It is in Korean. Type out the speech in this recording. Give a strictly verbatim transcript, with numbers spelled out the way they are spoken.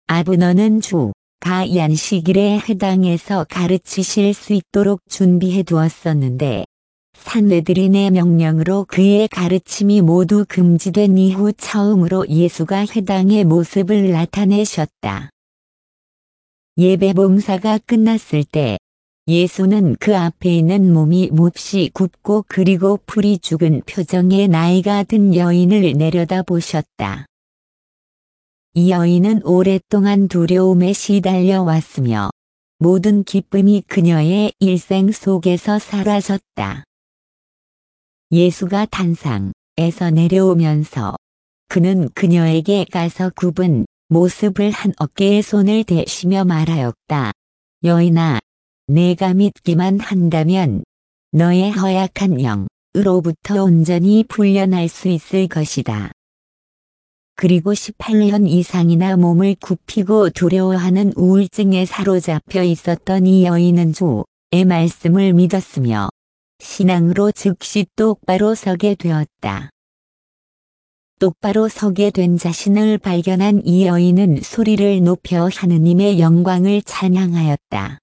아브너는 주가 안식일에 회당에서 가르치실 수 있도록 준비해 두었었는데 산헤드린의 명령으로 그의 가르침이 모두 금지된 이후 처음으로 예수가 회당의 모습을 나타내셨다. 예배 봉사가 끝났을 때 예수는 그 앞에 있는 몸이 몹시 굽고 그리고 풀이 죽은 표정의 나이가 든 여인을 내려다보셨다. 이 여인은 오랫동안 두려움에 시달려 왔으며 모든 기쁨이 그녀의 일생 속에서 사라졌다. 예수가 단상에서 내려오면서 그는 그녀에게 가서 굽은 모습을 한 어깨에 손을 대시며 말하였다. 여인아, 내가 믿기만 한다면 너의 허약한 영으로부터 온전히 풀려날 수 있을 것이다. 그리고 십팔 년 이상이나 몸을 굽히고 두려워하는 우울증에 사로잡혀 있었던 이 여인은 주의 말씀을 믿었으며 신앙으로 즉시 똑바로 서게 되었다. 똑바로 서게 된 자신을 발견한 이 여인은 소리를 높여 하느님의 영광을 찬양하였다.